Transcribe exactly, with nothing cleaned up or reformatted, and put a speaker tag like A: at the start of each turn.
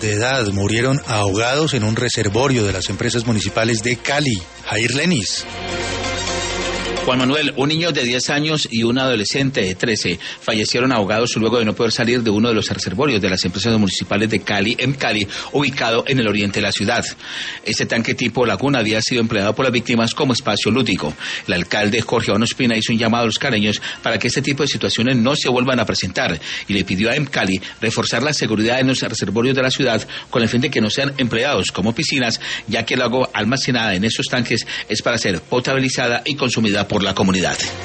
A: de edad murieron ahogados en un reservorio de las empresas municipales de Cali. Jair Lenis.
B: Juan Manuel, un niño de diez años y un adolescente de trece fallecieron ahogados luego de no poder salir de uno de los reservorios de las empresas municipales de Cali, en Cali, ubicado en el oriente de la ciudad. Este tanque tipo laguna había sido empleado por las víctimas como espacio lúdico. El alcalde Jorge Iván Ospina hizo un llamado a los caleños para que este tipo de situaciones no se vuelvan a presentar y le pidió a EMCALI reforzar la seguridad en los reservorios de la ciudad con el fin de que no sean empleados como piscinas, ya que el agua almacenada en estos tanques es para ser potabilizada y consumida por por la comunidad.